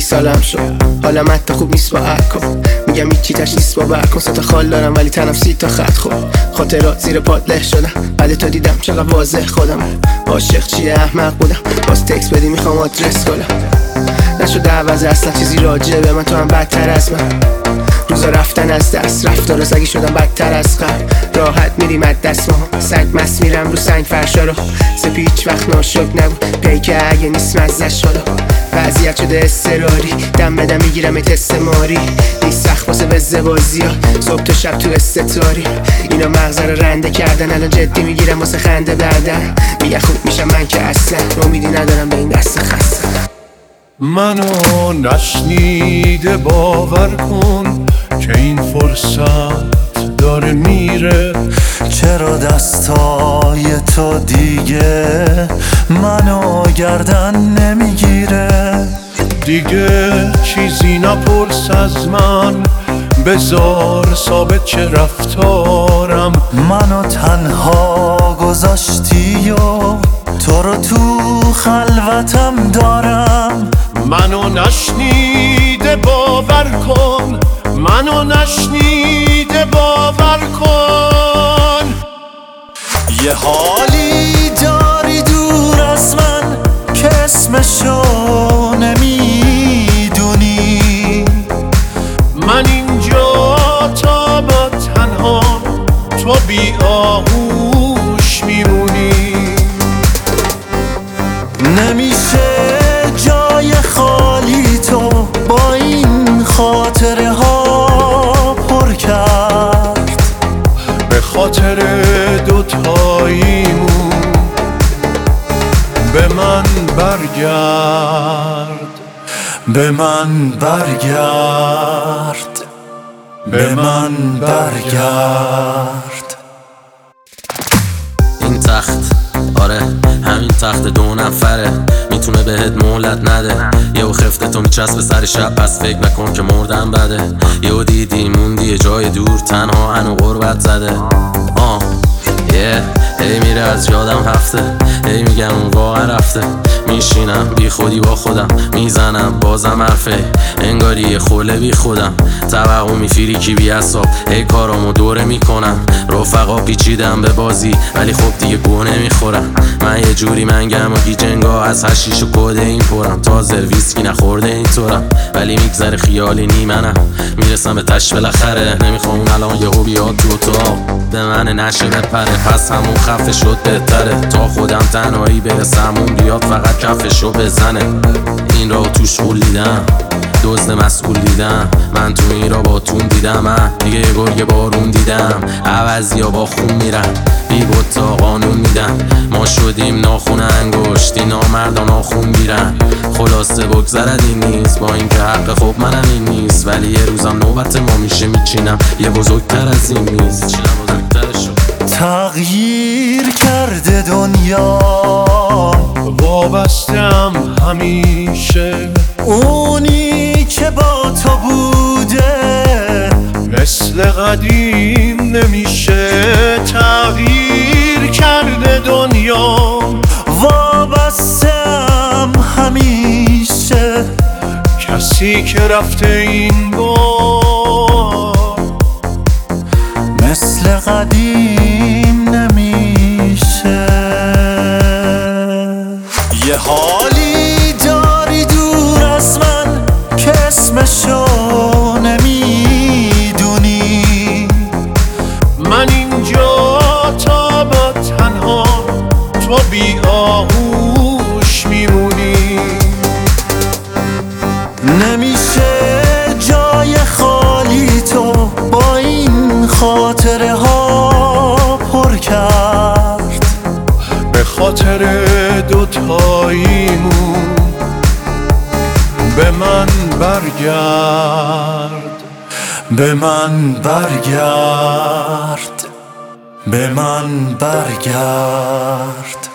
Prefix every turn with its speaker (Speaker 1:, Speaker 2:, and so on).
Speaker 1: سالم شد، حالم حتی خوب نیست با الکل. میگم هیچی تش نیست با برکن، 3 تا خال دارم ولی تنم 30 تا خط. خب خاطرات زیر پات له شدم، بعد تو دیدم چقدر واضح خودم. عاشق چیه احمق بودم، باز تکس بدی میخوام آدرس کنم. نشده عوض اصلا چیزی راجع به من، تو هم بدتر از من. روزا رفتن از دست، رفتار سگی شدم بدتر از قبل. راحت میریم از دست ما، سنگ مس میرم رو سنگ فرشا رو. سپی هیچ وقت ناشک نبود، پیکه اگه نیست مزش شده. وضعیت شده اضطراری، دم بدم میگیرم ات استماری. نیست سخت واسه وزه بازی ها، صبح تا شب تو استتاری. اینا مغزه رو رنده کردن، الان جدی میگیرم واسه خنده بعدن. میگه خوب میشم من که اصلا امیدی ندارم به این دست خسته.
Speaker 2: منو نشنیده باور کن که این فرصت داره میره.
Speaker 3: چرا دستای تو دیگه منو گردن نمیگیره؟
Speaker 2: دیگه چیزی نپرس از من، بذار ثابت چه رفتارم.
Speaker 3: منو تنها گذاشتی و تو رو تو خلوتم دارم.
Speaker 2: منو نشنیده باور کن، منو نشنیده باور کن.
Speaker 3: یه حالی داری دور از من که اسمشو نمیدونی.
Speaker 2: من اینجا تا با تنها، تو بی آغوش میمونی.
Speaker 3: نمیشه جای خالی تو با این خاطره ها پر کرد.
Speaker 2: به خاطر دوتاییمون به من برگرد،
Speaker 3: به من برگرد، به من برگرد.
Speaker 4: این تخت، آره همین تخت 2 نفره، میتونه بهت مهلت نده. یهو خفته تو میچسبه سر شب، پس فکر نکن که مردم بده. یهو دیدی موندی یه جای دور، تنها هنو غربت زده. هی میره از یادم هفته، هی میگم اون واقعا رفته. میشینم بی خودی با خودم، میزنم بازم حرفه، انگاری یه خوله بی خودم. توقع میفیری کی بی حساب، هی کارامو دوره میکنم. رفقا پیچیدم به بازی ولی خب دیگه گوه نمیخورم. من یه جوری منگم و گیجنگا، از هشیش و کده این پرم. تازه ویسکی نخورده اینطورم ولی میگذره خیالی نیمنم. میرسم به تش بالاخره، نمیخوام الان یهو بیاد تو اتاق به من نشه بپره. پس همون خفه شد بهتره، تا خودم تنهایی برسم اون بیاد فقط کفشو بزنه. این را توش قولیدم، دزد مسئول دیدم. من تو این را با تون دیدم، من دیگه یه گرگ بارون دیدم. عوضی ها با خون میرن، بی بود تا قانون میدن. ما شدیم ناخون انگشتی، نامردان آخون گیرن. خلاصه بگذرد این نیست، با اینکه حق خوب منم این نیست. ولی یه روزم نوبت ما میشه، میچینم یه بزرگتر از این نیست.
Speaker 3: تغییر کرده دنیا،
Speaker 2: وابستم همیشه.
Speaker 3: اونی که با تو بوده
Speaker 2: مثل قدیم نمیشه. تغییر کرده دنیا،
Speaker 3: وابستم همیشه.
Speaker 2: کسی که رفته این بار
Speaker 3: مثل قدیم نمیشه. یه حالی داری دور از من که اسمشو نمیدونی.
Speaker 2: من اینجا تا با تنها، تو بی آغوش میمونی.
Speaker 3: نمیشه جای خالی تو با این خاطره ها پر کرد.
Speaker 2: به خاطر دوتاییمون به من برگرد،
Speaker 3: به من برگرد، به من برگرد.